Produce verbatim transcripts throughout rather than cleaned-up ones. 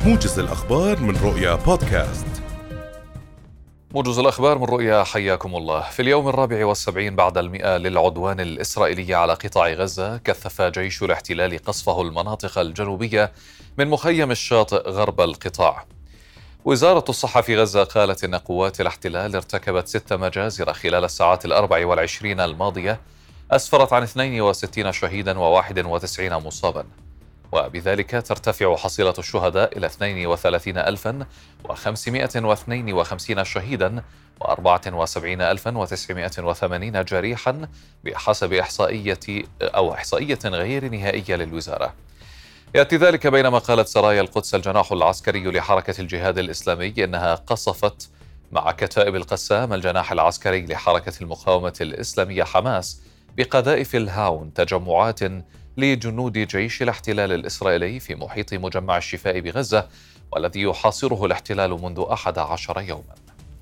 موجز الأخبار من رؤيا بودكاست. موجز الأخبار من رؤيا، حياكم الله. في اليوم الرابع والسبعين بعد المئة للعدوان الإسرائيلي على قطاع غزة، كثف جيش الاحتلال قصفه المناطق الجنوبية من مخيم الشاطئ غرب القطاع. وزارة الصحة في غزة قالت إن قوات الاحتلال ارتكبت ست مجازر خلال الساعات الأربع والعشرين الماضية أسفرت عن اثنين وستين شهيدا وواحد وتسعين مصابا، وبذلك ترتفع حصيلة الشهداء إلى اثنين وثلاثين ألفا وخمسمائة واثنين وخمسين شهيدا وأربعة وسبعين ألفا وتسعمائة وثمانين جريحا بحسب إحصائية أو إحصائية غير نهائية للوزارة. يأتي ذلك بينما قالت سرايا القدس الجناح العسكري لحركة الجهاد الإسلامي إنها قصفت مع كتائب القسام الجناح العسكري لحركة المقاومة الإسلامية حماس بقذائف الهاون تجمعات لجنود جيش الاحتلال الإسرائيلي في محيط مجمع الشفاء بغزة، والذي يحاصره الاحتلال منذ أحد عشر يوما.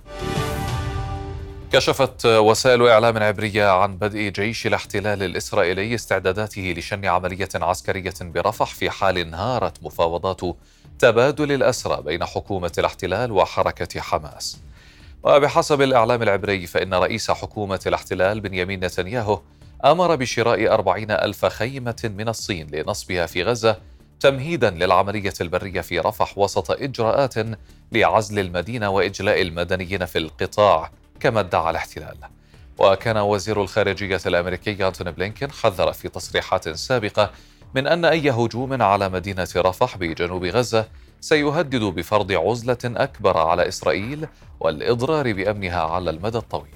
كشفت وسائل إعلام عبرية عن بدء جيش الاحتلال الإسرائيلي استعداداته لشن عملية عسكرية برفح في حال انهارت مفاوضات تبادل الأسرى بين حكومة الاحتلال وحركة حماس. وبحسب الإعلام العبري فإن رئيس حكومة الاحتلال بنيامين نتنياهو أمر بشراء أربعين ألف خيمة من الصين لنصبها في غزة تمهيدا للعملية البرية في رفح وسط إجراءات لعزل المدينة وإجلاء المدنيين في القطاع كما ادعى الاحتلال. وكان وزير الخارجية الأمريكي أنتوني بلينكين حذر في تصريحات سابقة من أن أي هجوم على مدينة رفح بجنوب غزة سيهدد بفرض عزلة أكبر على إسرائيل والإضرار بأمنها على المدى الطويل.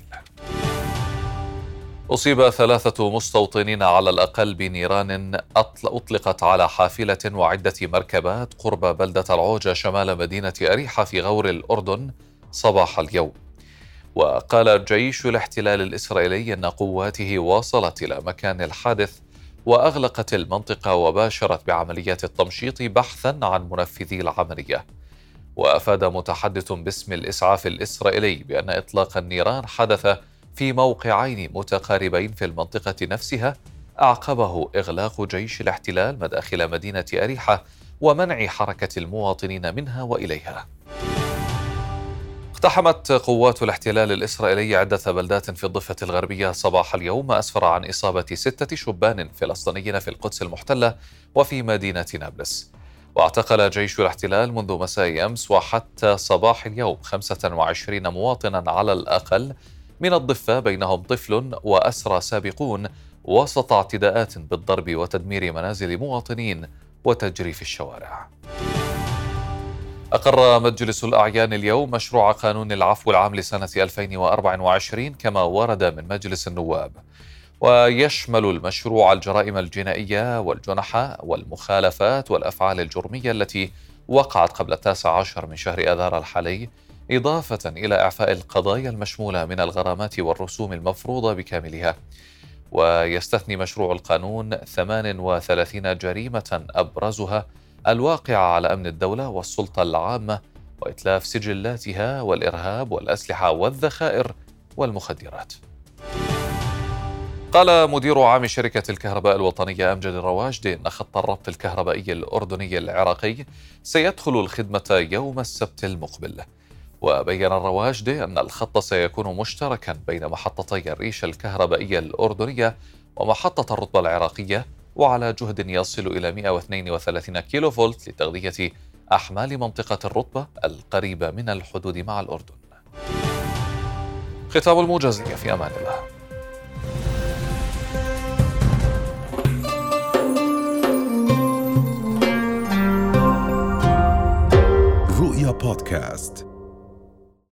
أصيب ثلاثة مستوطنين على الأقل بنيران أطلقت على حافلة وعدة مركبات قرب بلدة العوجة شمال مدينة أريحة في غور الأردن صباح اليوم. وقال جيش الاحتلال الإسرائيلي أن قواته واصلت إلى مكان الحادث وأغلقت المنطقة وباشرت بعمليات التمشيط بحثا عن منفذي العملية. وأفاد متحدث باسم الإسعاف الإسرائيلي بأن إطلاق النيران حدث في موقعين متقاربين في المنطقة نفسها أعقبه إغلاق جيش الاحتلال مداخل مدينة أريحة ومنع حركة المواطنين منها وإليها. اقتحمت قوات الاحتلال الإسرائيلي عدة بلدات في الضفة الغربية صباح اليوم، ما أسفر عن إصابة ستة شبان فلسطينيين في القدس المحتلة وفي مدينة نابلس. واعتقل جيش الاحتلال منذ مساء أمس وحتى صباح اليوم خمسة وعشرين مواطنا على الأقل من الضفة، بينهم طفل وأسرى سابقون، وسط اعتداءات بالضرب وتدمير منازل مواطنين وتجريف الشوارع. أقر مجلس الأعيان اليوم مشروع قانون العفو العام لسنة ألفين وأربعة وعشرين كما ورد من مجلس النواب، ويشمل المشروع الجرائم الجنائية والجنحة والمخالفات والأفعال الجرمية التي وقعت قبل التاسع عشر من شهر آذار الحالي، إضافة إلى إعفاء القضايا المشمولة من الغرامات والرسوم المفروضة بكاملها. ويستثني مشروع القانون ثمان وثلاثين جريمة أبرزها الواقعة على أمن الدولة والسلطة العامة وإتلاف سجلاتها والإرهاب والأسلحة والذخائر والمخدرات. قال مدير عام شركة الكهرباء الوطنية أمجد الرواجدي أن خط الربط الكهربائي الأردني العراقي سيدخل الخدمة يوم السبت المقبل. وبين الرواجدي أن الخط سيكون مشتركا بين محطتي الريش الكهربائية الأردنية ومحطة الرتبة العراقية، وعلى جهد يصل إلى مئة واثنين وثلاثين كيلو فولت لتغذية أحمال منطقة الرتبة القريبة من الحدود مع الأردن. ختام الموجز، في أمان الله. رؤيا بودكاست.